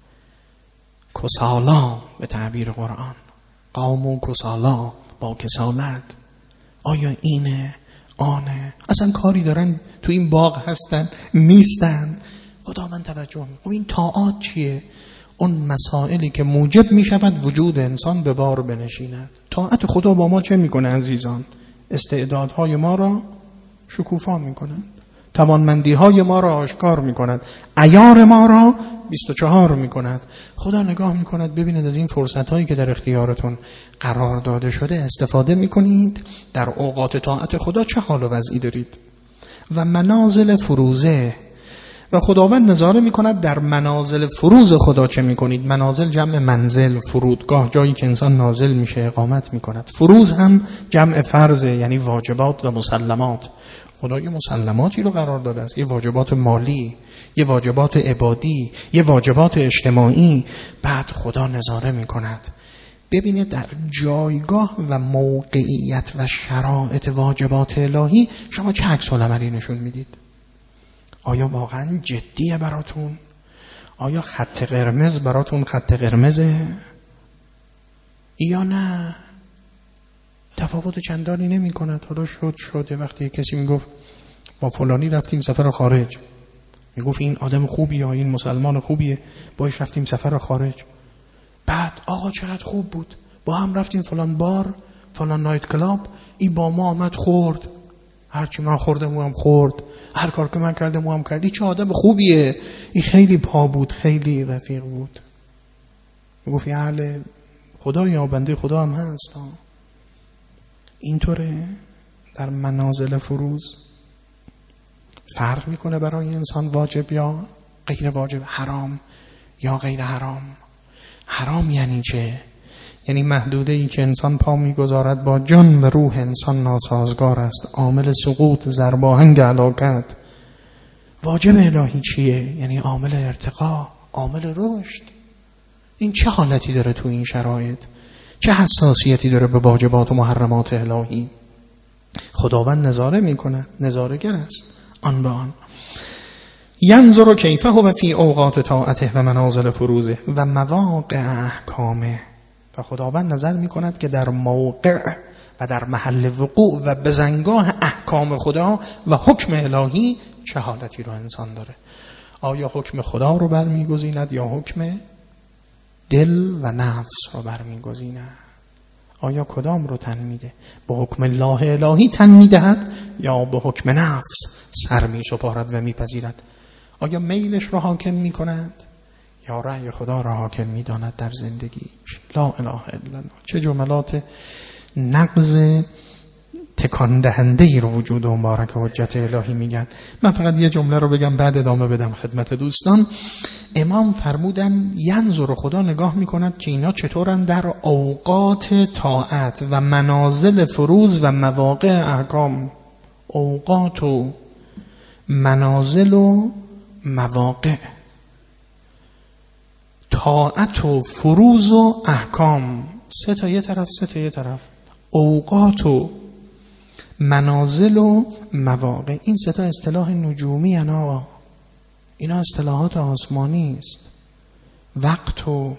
Speaker 1: کسالا به تعبیر قرآن، قوم و کسالا با کسالت. آیا اینه آنه؟ اصلا کاری دارن تو این باغ هستن نیستن؟ خدا من توجه میکنم. این طاعات چیه؟ اون مسائلی که موجب میشود وجود انسان به بار بنشیند. طاعت خدا با ما چه میکنه عزیزان؟ استعدادهای ما را شکوفا میکنند، توانمندیهای ما را آشکار میکند، عیار ما را 24 میکند. خدا نگاه میکند ببیند از این فرصتهایی که در اختیارتون قرار داده شده استفاده میکنید، در اوقات طاعت خدا چه حال و وضعی دارید. و منازل فروزه، و خداوند نظاره میکند در منازل فروز خدا چه میکنید. منازل جمع منزل، فرودگاه، جایی که انسان نازل میشه اقامت میکند. فروز هم جمع فرضه، یعنی واجبات و مسلمات. خدا یه مسلماتی رو قرار داده است، یه واجبات مالی، یه واجبات عبادی، یه واجبات اجتماعی. بعد خدا نظاره میکند ببینه در جایگاه و موقعیت و شرایط واجبات الهی شما چه عکس العملی نشون میدید. آیا واقعا جدیه براتون؟ آیا خط قرمز براتون خط قرمزه یا نه؟ تفاوت چندانی نمی کند. حالا شده وقتی کسی میگفت با فلانی رفتیم سفر خارج، میگفت این آدم خوبیه یا این مسلمان خوبیه، باش رفتیم سفر خارج. بعد آقا چقدر خوب بود، با هم رفتیم فلان بار، فلان نایت کلاب، این با ما آمد خورد، هرچی من خوردم او هم خورد، هر کار که من کردم او هم کردی. چه آدم خوبیه، این خیلی پا بود، خیلی رفیق بود. میگفت اهل خدا یا بنده خدا هم هست. اینطوره در منازل فروز فرق میکنه برای انسان واجب یا غیر واجب، حرام یا غیر حرام. حرام یعنی چه؟ یعنی محدوده ای که انسان پا میگذارد با جان و روح انسان ناسازگار است، عامل سقوط، ضرباهنگ هلاکت. واجب الهی چیه؟ یعنی عامل ارتقا، عامل رشد. این چه حالتی داره تو این شرایط؟ چه حساسیتی داره به واجبات و محرمات الهی؟ خداوند نظاره میکنه، نظاره‌گر است آن به آن. ینظر کیفه و فی اوقات طاعته و منازل فروزه و مواقع احکامه. و خداوند نظر میکند که در موقع و در محل وقوع و بزنگاه احکام خدا و حکم الهی چه حالتی رو انسان داره. آیا حکم خدا رو برمیگزیند یا حکم دل و نفس رو برمیگزیند؟ آیا کدام رو تن میده؟ به حکم الله الهی تن میدهد یا به حکم نفس سر میسپارد و میپذیرد؟ آیا میلش رو حاکم میکند یا رأی خدا را حاکم میداند در زندگیش؟ لا اله الا الله. چه جملات نقض تکان دهنده ای رو وجود و مبارک حجت الهی میگن. من فقط یه جمله رو بگم بعد ادامه بدم خدمت دوستان. امام فرمودن ینظر، خدا نگاه میکند که اینا چطورن در اوقات طاعت و منازل فروز و مواقع احکام. اوقات و منازل و مواقع، طاعت و فروض و احکام، 3 تا یه طرف 3 تا یه طرف، اوقات و منازل و مواقع. این 3 تا اصطلاح نجومی انا، اینا اصطلاحات آسمانی است. وقت و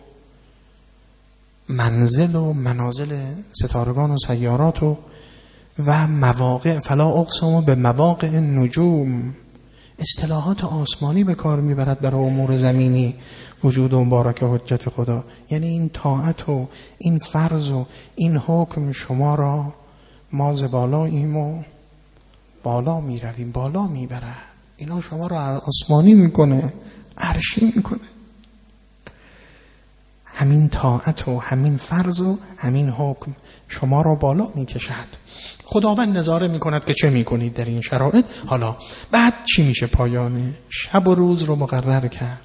Speaker 1: منزل و منازل ستارگان و سیارات و مواقع، فلا اقسم به مواقع النجوم، اصطلاحات آسمانی به کار میبرد برای امور زمینی، وجود و مبارک حجت خدا. یعنی این طاعت و این فرض و این حکم شما را ما ز بالاییم و بالا میرویم، بالا میبره، اینا شما را آسمانی میکنه، عرشی میکنه. همین طاعت و همین فرض و همین حکم شما را بالا میکشد. خداوند نظاره میکند که چه میکنید در این شرایط. حالا بعد چی میشه؟ پایانه شب و روز رو مقرر کرد،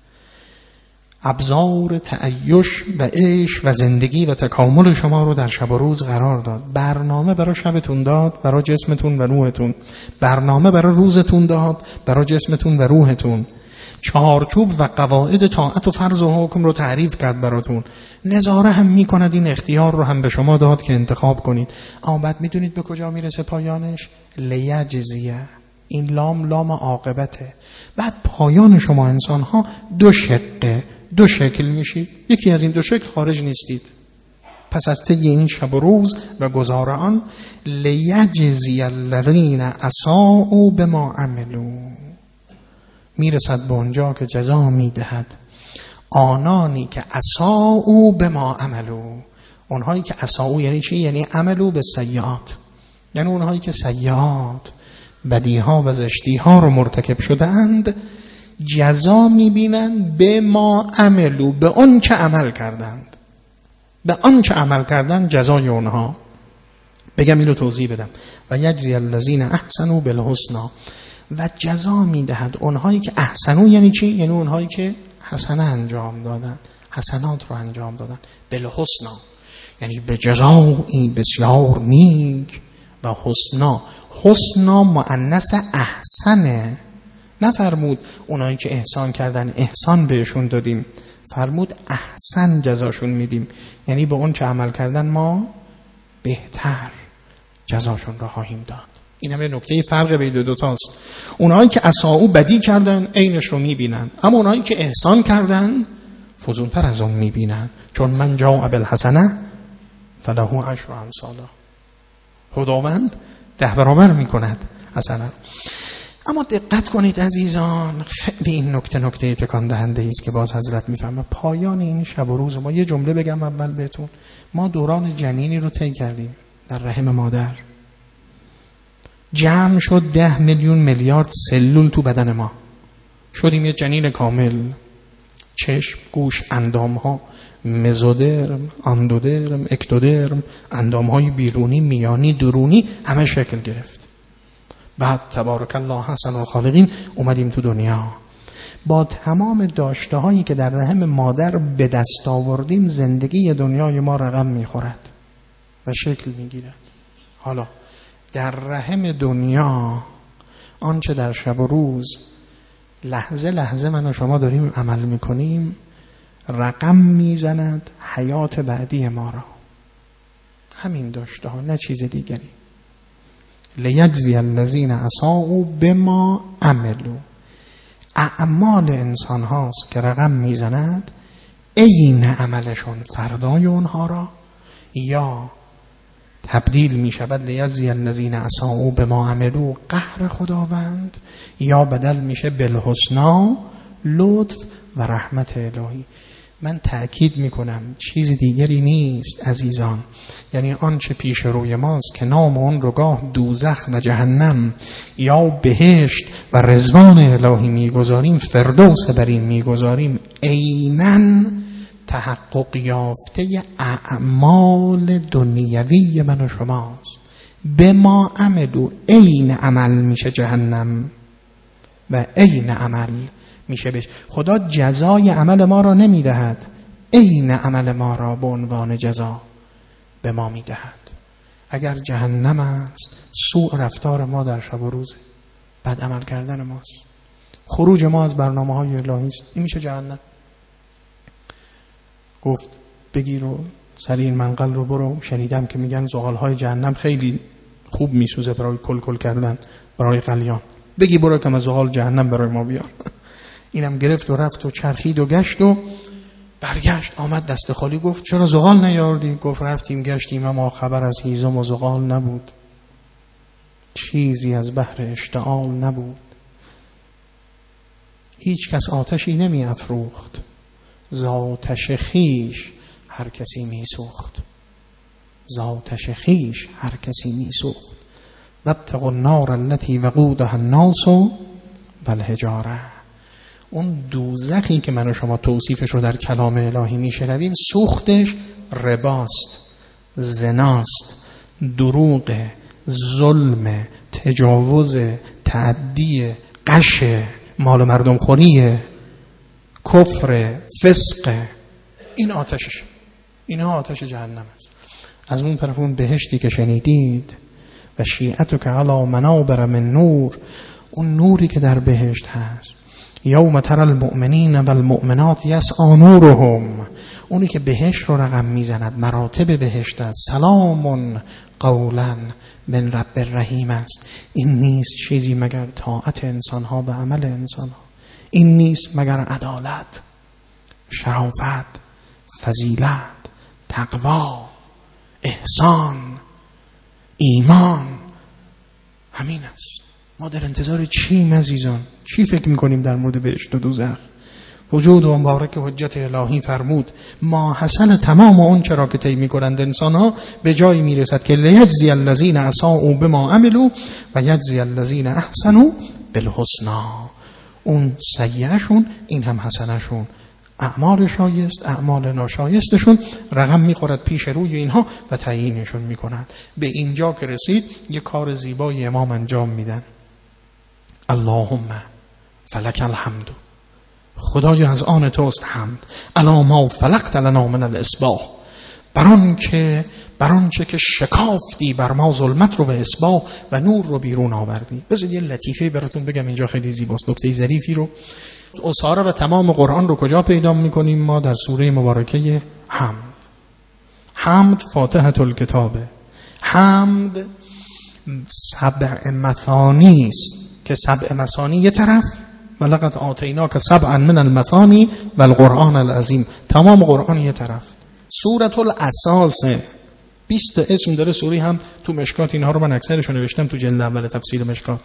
Speaker 1: ابزار تعیش و عیش و زندگی و تکامل شما رو در شب و روز قرار داد. برنامه برای شبتون داد، برای جسمتون و روحتون. برنامه برای روزتون داد، برای جسمتون و روحتون. چارچوب و قواعد طاعت و فرض و حکم رو تعریف کرد براتون. نظاره هم میکند، این اختیار رو هم به شما داد که انتخاب کنید. اما بعد میدونید به کجا میرسه پایانش؟ لیجزیه. این لام عاقبته. بعد پایان شما انسان ها 2 شقه، 2 شکل میشید. یکی از این 2 شکل خارج نیستید. پس از طی این شب و روز و گذار آن، لیجزی الذین اساءوا بما عملوا، میرسد به اونجا که جزا میدهد آنانی که اساءوا بما عملوا. اونهایی که اساءوا یعنی چی؟ یعنی عملوا به سیئات، یعنی اونهایی که سیئات، بدیها و زشتیها رو مرتکب شدند، جزا میبینند به ما عملو، به اون که عمل کردند، به آن که عمل کردند جزای اونها. بگم اینو توضیح بدم. و یجزی الذین احسنوا بالحسنی، و جزا میدهد اونهایی که احسنوا یعنی چی؟ یعنی اونهایی که حسنه انجام دادن، حسنات رو انجام دادن. بالحسنی یعنی به جزایی بسیار نیک. و حسنا، حسنا مؤنث احسنه، نفرمود اونایی که احسان کردن احسان بهشون دادیم، فرمود احسن جزاشون میدیم، یعنی به اون چه عمل کردن ما بهتر جزاشون را خواهیم داد. این هم یه نکته فرق بین دو تاست. اونایی که اساءوا بدی کردن عینش رو میبینن، اما اونایی که احسان کردن فزونتر از اون میبینن. چون من جاء بالحسنه فله عشر امثالها، خداوند 10 برابر میکند حسنه. اما دقت کنید عزیزان، خیلی این نکته تکان دهنده است که باز حضرت میفهمه. پایان این شب و روز ما، یه جمله بگم اول بهتون، ما دوران جنینی رو طی کردیم در رحم مادر. جمع شد 10 میلیون میلیارد سلول تو بدن ما، شدیم یه جنین کامل. چشم، گوش، اندامها، مزودرم، اندودرم، اکتودرم، اندامهای بیرونی، میانی، درونی، همه شکل گرفت. بعد تبارک الله حسن الخالقین اومدیم تو دنیا. با تمام داشته هایی که در رحم مادر به دست آوردیم، زندگی دنیای ما رقم میخورد و شکل میگیرد. حالا در رحم دنیا آنچه در شب و روز لحظه لحظه من و شما داریم عمل میکنیم، رقم میزند حیات بعدی ما را. همین داشته ها، نه چیز دیگری. لیجزی الذین اساءوا بما عملوا، اعمال انسان هاست که رقم میزند عین عملشون فردای اونها را، یا تبدیل می شود لیجزی الذین اساءوا بما عملوا قهر خداوند، یا بدل میشه بالحسنا لطف و رحمت الهی. من تأکید میکنم چیز دیگری نیست عزیزان، یعنی آنچه پیش روی ماست که نام اون رو گاه دوزخ و جهنم یا بهشت و رضوان الهی میگذاریم، فردوس بر این میگذاریم، عیناً تحقق یافته اعمال دنیوی من و شماست. به ما عملو، عین عمل میشه جهنم و عین عمل میشه بهش. خدا جزای عمل ما را نمیدهد، عین عمل ما را به عنوان جزا به ما میدهد. اگر جهنم است، سوء رفتار ما در شب و روز، بد عمل کردن ماست، خروج ما از برنامه های الهی است، این میشه جهنم. گفت بگیر و سری این منقل رو برو، شنیدم که میگن زغالهای جهنم خیلی خوب میسوزه برای کل کردن برای قلیان، بگی برو که زغال جهنم برای ما بیار. اینم گرفت و رفت و چرخید و گشت و برگشت، آمد دست خالی. گفت چرا زغال نیاوردی؟ گفت رفتیم گشتیم اما خبر از هیزم و زغال نبود، چیزی از بحر اشتعال نبود. هیچ کس آتشی نمی افروخت، ز آتش خویش هر کسی می سوخت. ز آتش خویش هر کسی می سوخت. واتقوا النار التي وقودها الناس والحجاره. اون دوزخی که من و شما توصیفش رو در کلام الهی میشنویم، سوختش رباست، زناست، دروغ، ظلم، تجاوز، تعدی، غش، مال مردم خوریه، کفر، فسق. این آتشش، اینها آتش جهنم است. از اون طرف اون بهشتی که شنیدید، و شیعتک علی منابر من نور، اون نوری که در بهشت هست. یوم تری المؤمنین و المؤمنات یسعی نورهم، اونی که بهشت رو رقم میزند، مراتب بهشت است. سلام قولا من رب الرحیم است. این نیست چیزی مگر طاعت انسانها به عمل انسانها، این نیست مگر عدالت، شرافت، فضیلت، تقوا، احسان، ایمان. همین است. ما در انتظار چیم عزیزان؟ چی فکر میکنیم در مورد بهشت و دوزخ؟ وجود و مبارک حجت الهی فرمود ما حسن تمام اون چرا که طی میکنند انسان ها به جایی میرسد که لیجزی الذین اساءوا بما عملوا و یجزی الذین احسنوا بالحسنی. اون سیئه‌شون این هم حسنه‌شون، اعمال شایست اعمال ناشایستشون رقم میخورد پیش روی اینها و تعیینشون میکنند. به اینجا که رسید یک کار زیبای امام انجام میدن. اللهم فلک الحمد، خدایا از آن توست حمد، الا ما فلقت لنا من الاصباح، برانچه که شکافتی بر ما ظلمت رو به اصباح و نور رو بیرون آوردی. بذارید یه لطیفه براتون بگم، اینجا خیلی زیباست، نکته ظریفی رو. اساره و تمام قرآن رو کجا پیدا میکنیم ما؟ در سوره مبارکه حمد. حمد فاتحة الکتابه. حمد 7 مثانی است که 7 مثانی یه طرف، ولقد آتیناک 7 من المثانی و القرآن العظیم، تمام قرآن یه طرف. سورة الاساس 20 اسم داره سوره هم تو مشکات، اینها رو من اکثرشو نوشتم تو جلد اول تفسیر مشکات.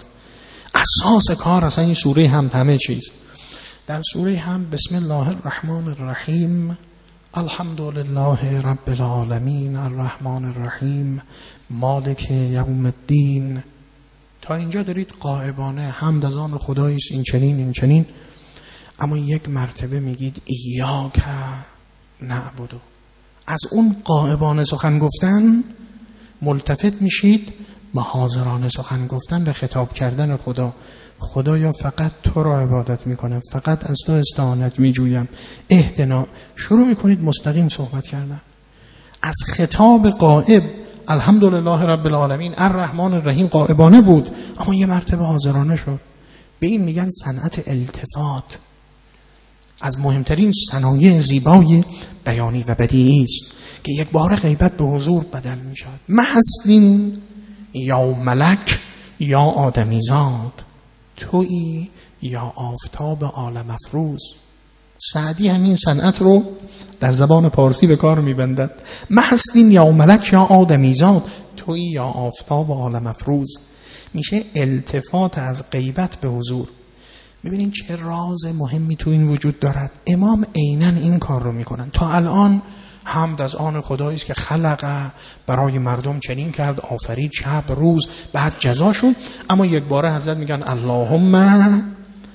Speaker 1: اساس کار اصلا این سوره هم همه چیز. در سوره هم بسم الله الرحمن الرحیم، الحمد لله رب العالمین الرحمن الرحیم مالک یوم الدین. تا اینجا دارید غائبانه حمد از آن خداییست، این چنین. اما یک مرتبه میگید ایاک نعبدو. از اون غائبانه سخن گفتن ملتفت میشید به حاضرانه سخن گفتن، به خطاب کردن خدا. خدایا فقط تو را عبادت میکنم، فقط از تو استعانت میجویم، اهدنا. شروع میکنید مستقیم صحبت کردن از خطاب غائب. الحمدلله رب العالمین الرحمن الرحیم غائبانه بود، اما یه مرتبه حاضرانه شد. به این میگن صنعت التفات. از مهمترین صنایع زیبای بیانی و بدیعی است که یک بار غیبت به حضور بدل میشد. محسلین یا ملک یا آدمیزاد، تویی یا آفتاب عالم افروز. سعدی همین صنعت رو در زبان پارسی به کار میبندد. محسلین یا ملک یا آدمیزاد، تویی یا آفتاب عالم افروز. میشه التفات از غیبت به حضور. ببینین چه راز مهمی تو این وجود دارد. امام عیناً این کار رو میکنن. تا الان حمد از آن خدایی است که خلق، برای مردم چنین کرد، آفرید شب روز، بعد جزاشون. اما یک باره حضرت میگن اللهم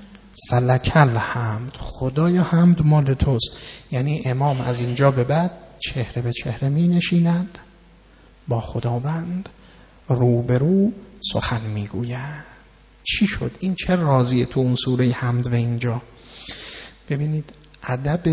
Speaker 1: فلک الحمد، خدایا حمد مال توست. یعنی امام از اینجا به بعد چهره به چهره می نشیند با خداوند، روبرو سخن میگوید. چی شد؟ این چه رازیه تو اون سوره حمد و اینجا؟ ببینید ادب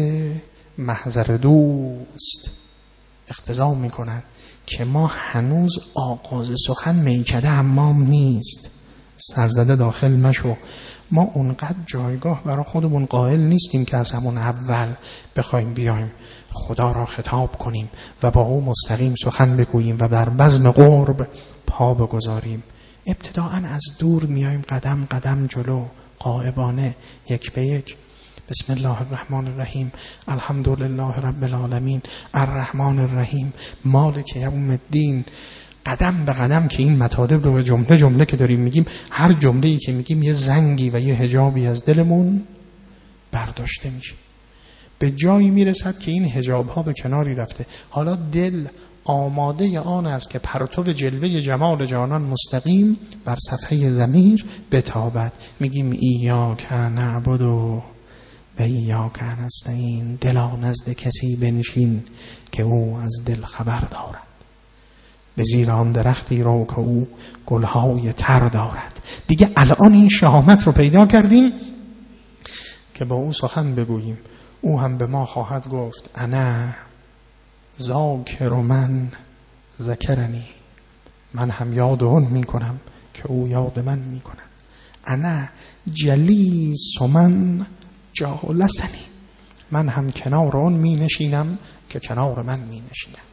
Speaker 1: محضر دوست اقتضا میکند که ما هنوز آغاز سخن میکده حمام نیست. سرزده داخل مشو. ما اونقدر جایگاه برای خودمون قائل نیستیم که از همون اول بخوایم بیایم خدا را خطاب کنیم و با او مستقیم سخن بگوییم و در بزم قرب پا بگذاریم. ابتداءً از دور میایم قدم قدم جلو، غائبانه، یک به یک. بسم الله الرحمن الرحیم، الحمدلله رب العالمین، الرحمن الرحیم، مالک یوم الدین. قدم به قدم که این مطالب رو جمله جمله که داریم میگیم، هر جمله‌ای که میگیم یه زنگی و یه حجابی از دلمون برداشته میشه. به جایی میرسد که این حجاب‌ها به کناری رفته. حالا دل آماده آن است که پرتو جلوه جمال جانان مستقیم بر صفحه ضمیر بتابد. میگیم ایاک نعبد و ایاک نستعین. دلا نزد کسی بنشین که او از دل خبر دارد. به زیر آن درختی رو که او گلهای تر دارد. دیگه الان این شهامت رو پیدا کردیم که با او سخن بگوییم. او هم به ما خواهد گفت انا ذاکر من ذکرنی، من هم یاد اون میکنم که او یاد من میکنه. انا جلیس من جالسنی، من هم کنار اون می نشینم که کنار من می نشینم.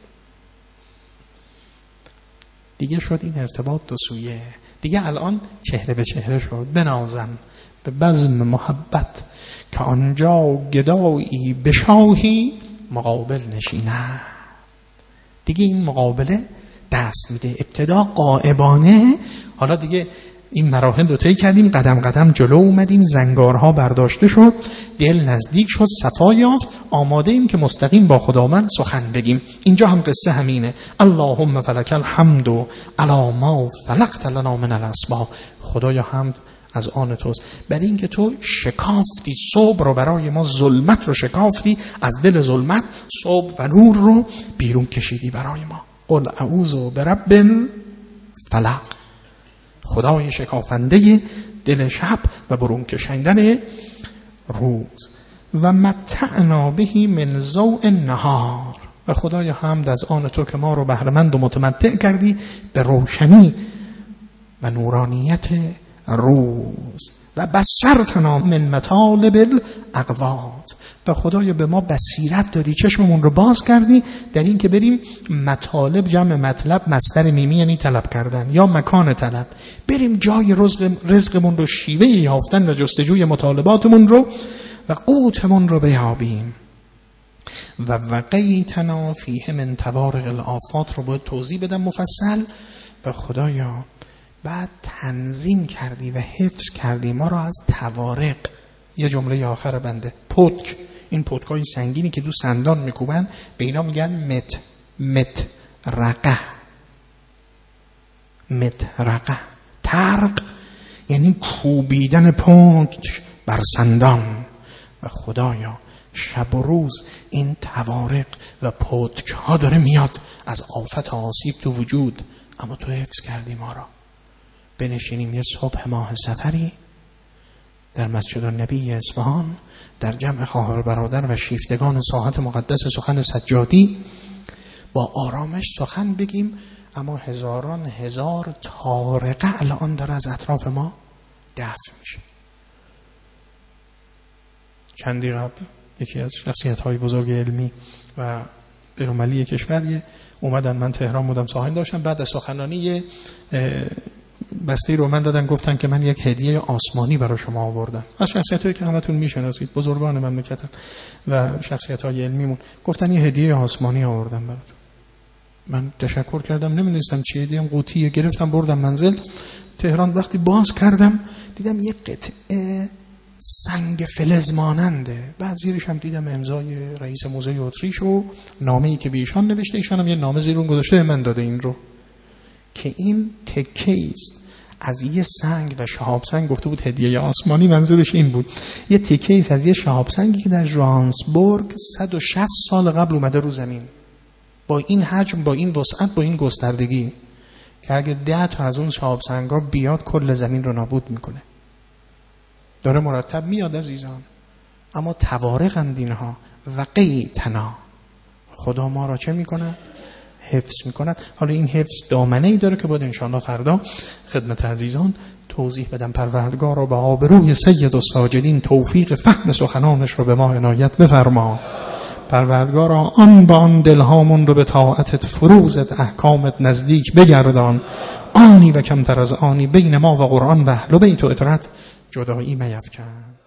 Speaker 1: دیگه شد این ارتباط دو سویه. دیگه الان چهره به چهره شد. بنازم به بزم محبت که آنجا گدایی به شاهی مقابل نشینه. دیگه این مقابله دست میده. ابتدا غائبانه، حالا دیگه این مراحل رو طی کردیم، قدم قدم جلو اومدیم، زنگارها برداشته شد، دل نزدیک شد، صفا یافت، آماده ایم که مستقیم با خداوند سخن بگیم. اینجا هم قصه همینه. اللهم فلک الحمد علی ما فلقت لنا من الاسباب. خدایا حمد از آن توست، برای اینکه تو شکافتی صبح رو برای ما، ظلمت رو شکافتی، از دل ظلمت صبح و نور رو بیرون کشیدی برای ما. قل اعوذ برب الفلق، خدای شکافنده دل شب و برون کشیدن روز. و متعنا بهی من ضوء النهار، و خدای حمد از آن تو که ما رو بهره‌مند و متمتع کردی به روشنی و نورانیت روز. و بصرتنا من مطالب الاقوات، و خدایا به ما بصیرت دادی، چشممون رو باز کردی در این که بریم مطالب، جمع مطلب، مصدر میمی یعنی طلب کردن یا مکان طلب، بریم جای رزقمون رو، شیوه یافتن و جستجوی مطالباتمون رو و قوتمون رو بیابیم. و وقیتنا فیه من توارق الآفات رو باید توضیح بدم مفصل. و خدایا بعد تنظیم کردی و حفظ کردی ما را از توارق. یه جمله آخر بنده، پتک، این پتکای سنگینی که دو سندان میکوبن، به اینا میگن مترقه. ترق یعنی کوبیدن پتک بر سندان. و خدایا شب و روز این توارق و پتک ها داره میاد از آفت آسیب تو وجود، اما تو حفظ کردی ما را. بنشینیم یه صبح ماه سفری در مسجد النبی اصفهان در جمع خواهر برادر و شیفتگان ساحت مقدس سخن سجادی با آرامش سخن بگیم، اما هزاران هزار طارقه الان داره از اطراف ما دفع میشه. چندی قبل یکی از شخصیت‌های بزرگ علمی و بین‌المللی کشور اومدن، من تهران بودم، ساحل داشتم، بعد از سخنرانی بسته رو من دادن، گفتن که من یک هدیه آسمانی برای شما آوردم. از شخصیتایی که همتون میشناسید، بزرگان مملکتن و شخصیت‌های علمیمون، گفتن یه هدیه آسمانی آوردم براتون. من تشکر کردم، نمی‌دونستم چیه، دیدم قوطیه، گرفتم بردم منزل تهران. وقتی باز کردم دیدم یه قطعه سنگ فلز ماننده، بعد زیرش هم دیدم امضای رئیس موزه اتریش و نامه‌ای که به ایشان نوشته، ایشان هم یه نامه زیر اون گذاشته من داده این رو، که این تکه است از یه سنگ و شهاب سنگ، گفته بود هدیه آسمانی، منظورش این بود. یه تکه است از یه شهاب سنگی که در ژانسبورگ 160 سال قبل اومده رو زمین، با این حجم، با این وسعت، با این گستردگی، که اگه 10 تا از اون شهاب سنگا بیاد کل زمین رو نابود میکنه. داره مرتب میاد عزیزان، اما توارق اند اینها. وقیتنا، خدا ما را چه میکنه؟ حفظ میکند. حالا این حفظ دامنه‌ای داره که باید انشاءالله فردا خدمت عزیزان توضیح بدم. پروردگار را به آبروی سید الساجدین توفیق فهم سخنانش رو به ما عنایت بفرما. پروردگارا آن با آن دلهامون رو به طاعتت فروزت احکامت نزدیک بگردان. آنی و کمتر از آنی بین ما و قرآن و اهل بیت و اطرت جدایی میفکن.